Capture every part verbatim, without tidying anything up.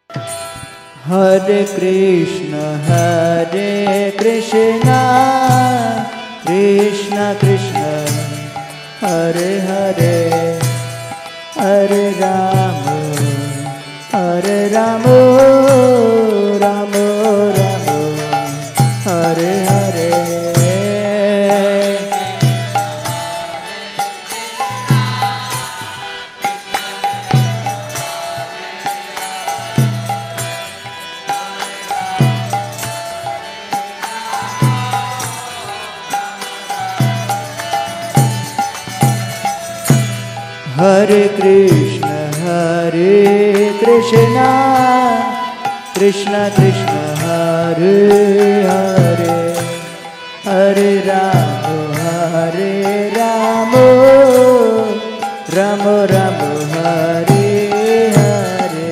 Hare Krishna, Hare Krishna, Krishna Krishna, Hare Hare, Hare Rama, Hare Rama, Rama Rama, Hare Hare. Hare Krishna, Hare Krishna, Krishna Krishna, Hare Hare, Hare Rama, Hare Rama, Rama Rama, Hare Hare.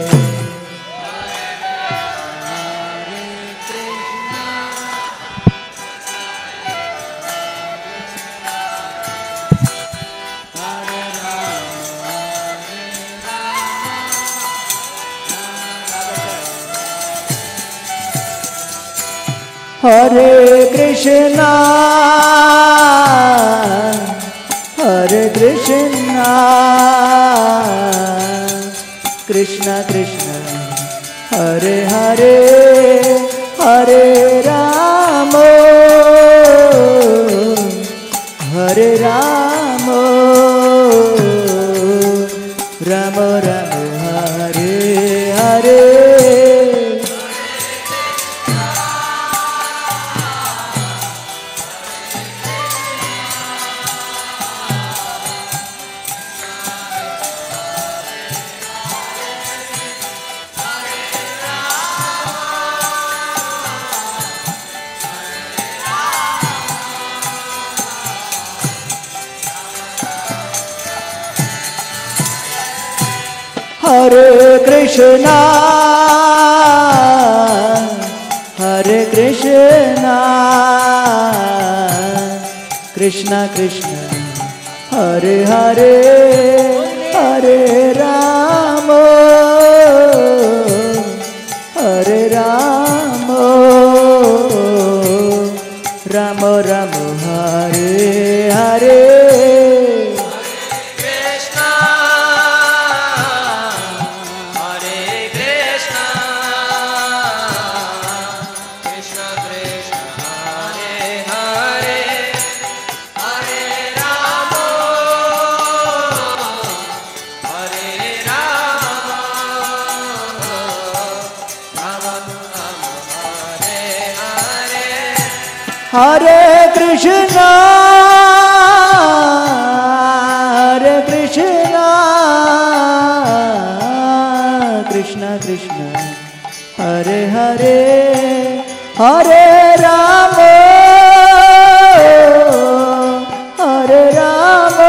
Hare Krishna, Hare Krishna, Krishna Krishna, Hare Hare, Hare Rama, Hare Rama, Rama Rama, Hare Hare. Hare Krishna, Hare Krishna, Krishna Krishna, Hare Hare, Hare Rama, Hare Rama, Rama Rama, Hare Hare. Hare Krishna, Hare Krishna, Krishna Krishna, Hare Hare, Hare Rama, Hare Rama,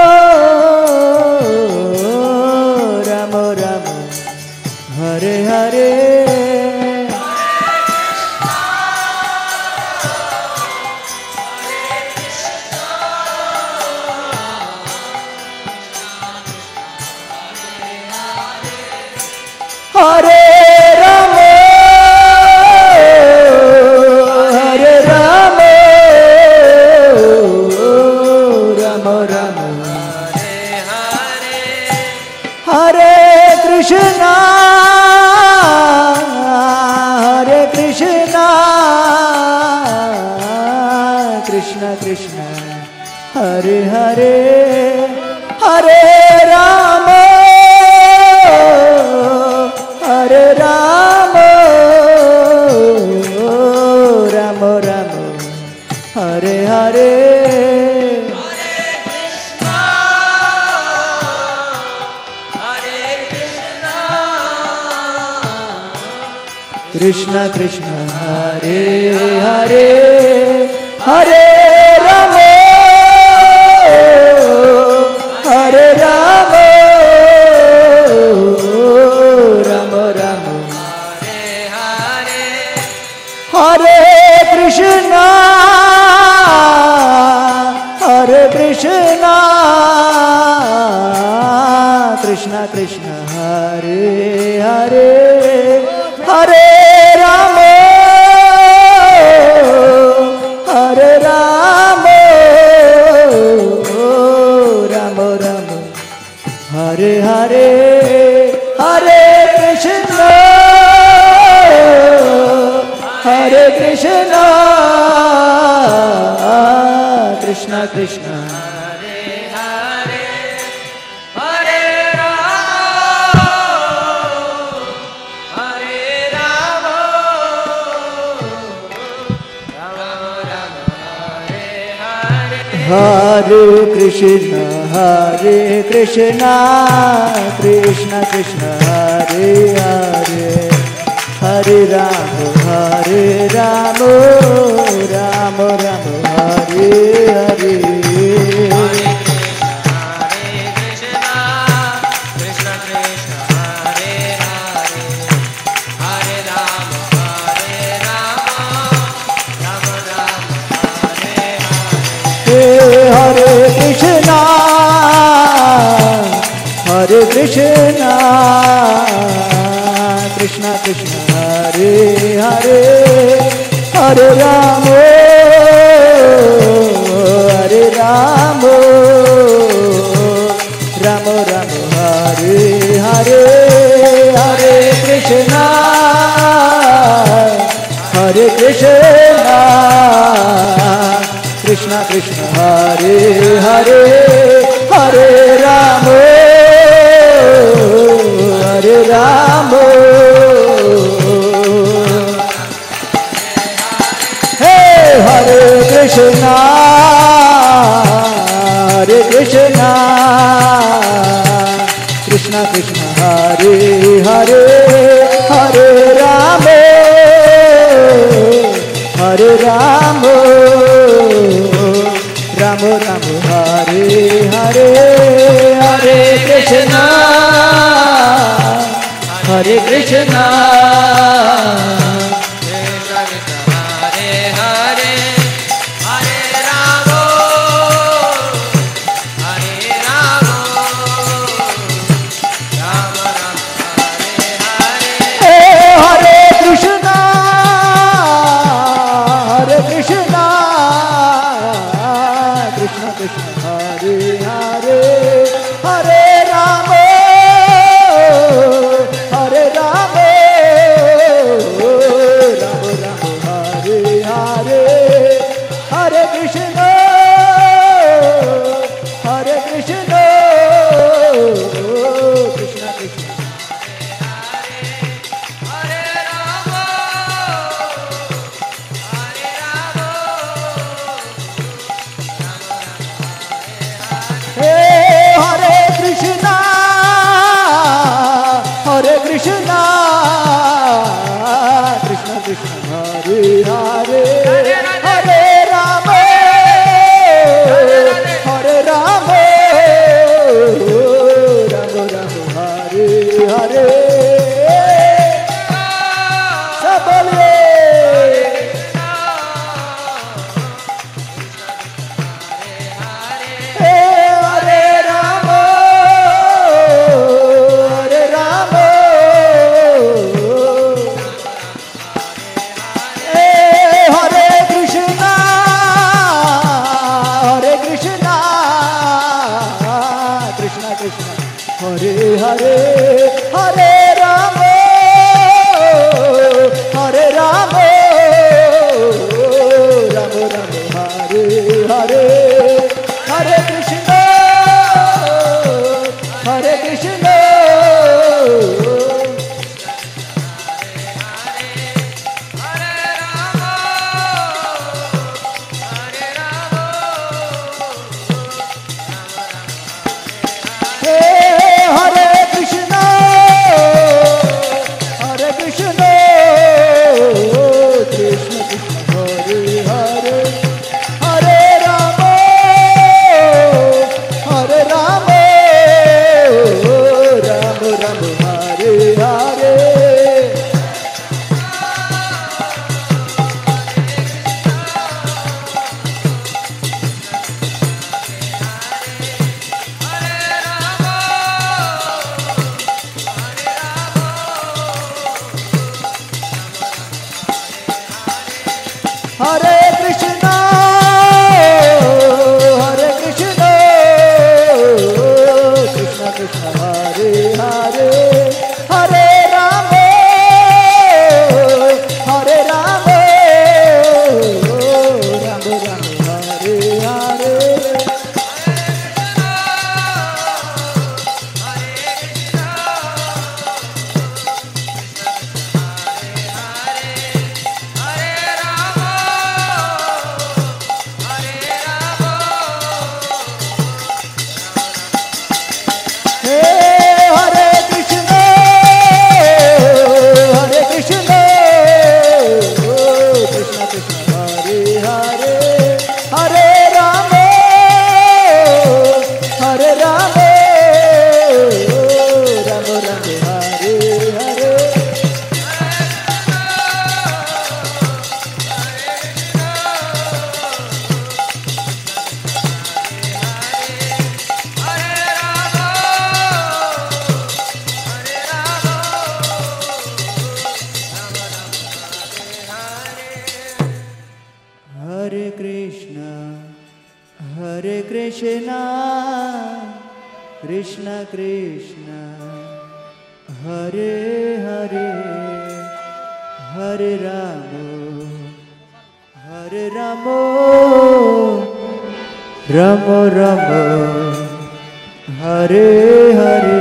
Rama Rama, Hare Hare. Hare Rama, Hare Rama, Rama Rama, Hare Hare, Hare Krishna, Hare Krishna, Krishna Krishna, Hare Hare, Hare Rama, Hare Rama, Rama Rama, Hare Hare. Krishna Krishna, Hare Hare, Hare Rama, Hare Rama, Rama Rama, Hare Hare, Hare Krishna, Hare Krishna, Krishna Krishna, Hare Hare, Krishna, Krishna Krishna, Hare Krishna, Hare Krishna, Krishna Krishna, Hare Hare, Hare Rama, Hare Rama, Rama Rama, Hare Hare. Hare Krishna, Hare Krishna, Krishna Krishna, Hare Hare, Hare Rama, Hare Rama, Rama Rama, Hare Hare, Hare Krishna, Hare Krishna, Krishna Krishna, Hare Hare, Hare Rama, Hare Rama, Hey Hare Krishna, Hare Krishna, Krishna Krishna, Hare Hare, Hare Rama, Hare Rama, Rama Rama, Hare Hare, Hare Krishna, Hare Krishna, Krishna Krishna, Hare Hare, Hare Rama, Hare Rama, Rama Rama, Hare Hare, Hare Krishna, Hare Krishna, Krishna Krishna, Hare Hare, Hare Rama, Hare Rama, Rama Rama, Hare Hare, Hare Krishna, Hare Krishna, Krishna Krishna, Hare Rama, Hare Rama, Hey Hare Krishna, Hare Krishna, Krishna Krishna, Hare Hare, Hare Rama, Hare Rama, Rama Rama, Hare Hare, सब बोलिए Hare Rama, Hare Rama, Hare Krishna, Hare Krishna, Krishna Krishna, Hare Hare, Hare Rama, Hare Rama, Rama Rama, Hare Hare, Hare Krishna, Hare Krishna, Hey Hare Krishna, Hare Krishna, Krishna Krishna, Hare Hare, Hare Rama, Hare Rama, Rama Rama, Hare Hare. Krishna Krishna Krishna Hare Hare Hare Ram हरे राम राम राम हरे हरे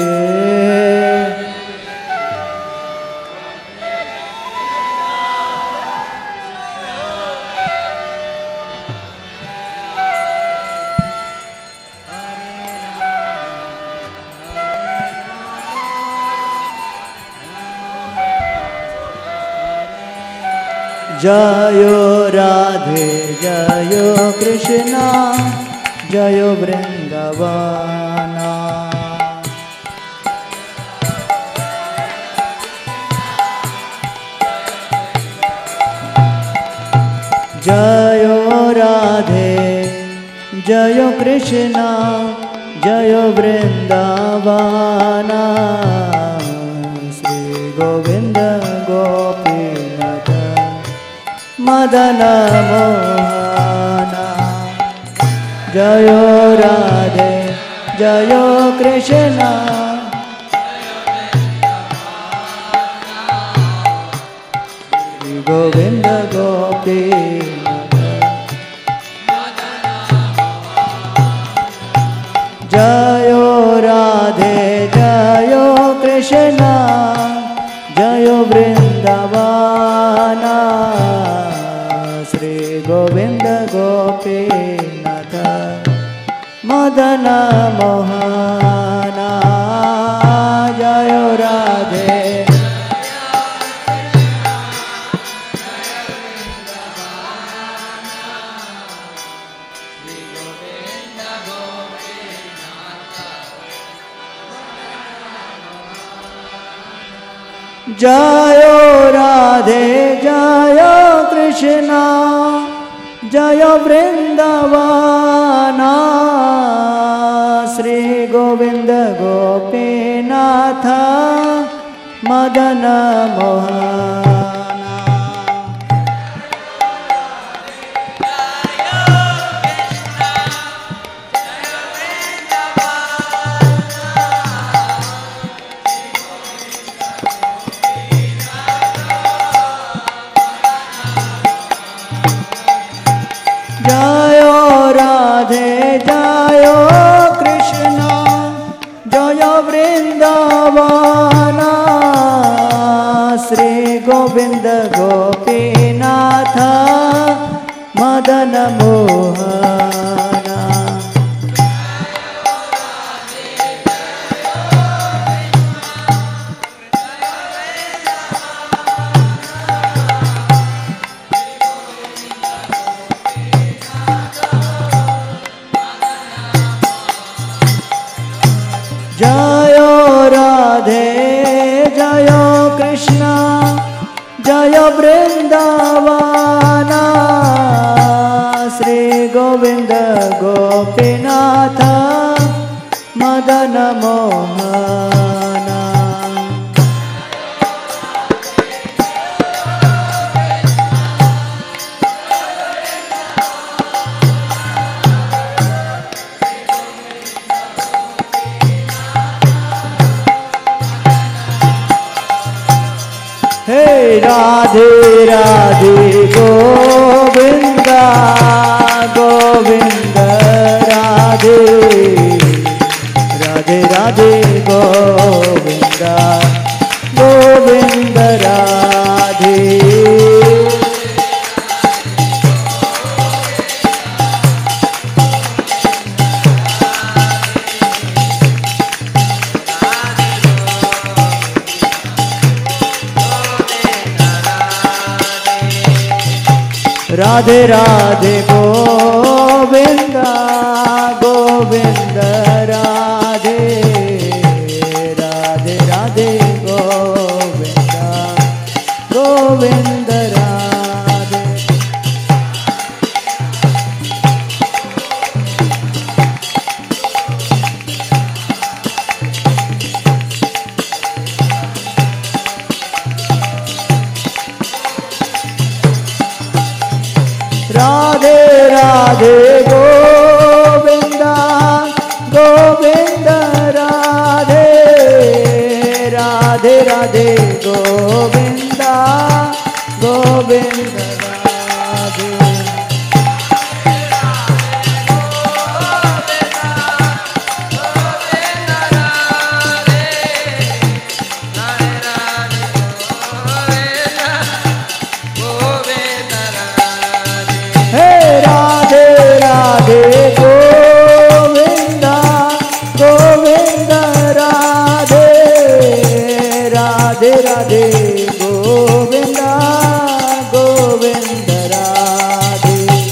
जयो राधे जयो कृष्णा जयो वृंदावना जयो राधे जयो कृष्णा जयो वृंदावना श्री गोविंद गोपीनाथ मदन मोहना जयो राधे जयो कृष्णा गोविंद गोपीनाथ जयो राधे जयो कृष्णा जयो वृंदावना श्री गोविंद गोपीनाथ मदन मोहना जयो राधे जयो राधे जयो कृष्णा जयो वृंदावना श्री गोविंद गोपीनाथ मदन मोहना जयो राधे जयो कृष्णा जयो वृंदावना श्री गोविंद गोपीनाथ मदन मोहना जयो राधे जयो कृष्णा जयो वृंदावना श्री गोविंद गोपीनाथ मदन मोहना हे राधे राधे गोविंद गोविंद राधे राधे राधे गोविंद गोविंद राधे राधे राधे गोविंद गोविंद राधे राधे राधे गोविंद गोविंद राधे राधे राधे गोविंद राधे राधे गोविंदा गोविंद राधे। हे राधे राधे गोविंदा गोविंद राधे राधे राधे गोविंदा गोविंद राधे।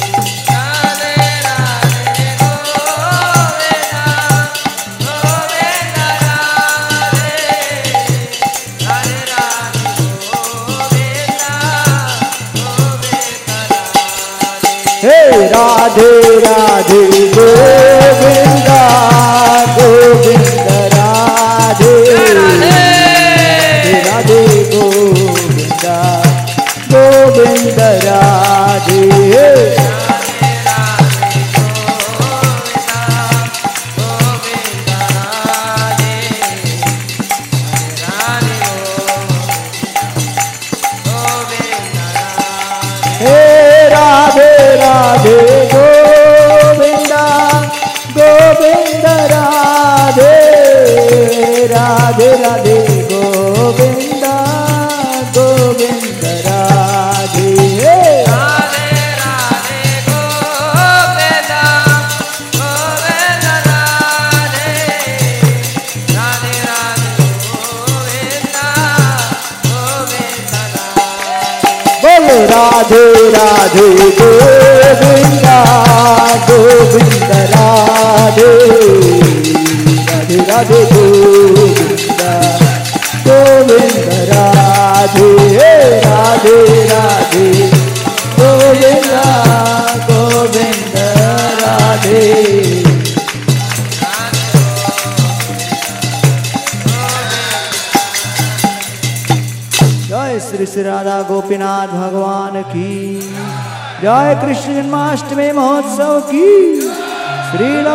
हे राधे राधे गोविंदा गोविंद राधे राधे गोविंदा गोविंद राधे। हे राधे राधे गोविंदा गोविंद राधे राधे राधे गोविंदा गोविंद राधे। राधे राधे गोविंदा गोविंद राधे राधे राधे गोविंदा गोविंद राधे। बोलो राधे राधे गोविंदा गोविंद राधे राधे राधे गोविंदा गोविंद राधे। राधे राधे गोविंदा गोविंद राधे। जय श्री श्री राधा गोपीनाथ भगवान की जय। कृष्ण जन्माष्टमी महोत्सव की श्री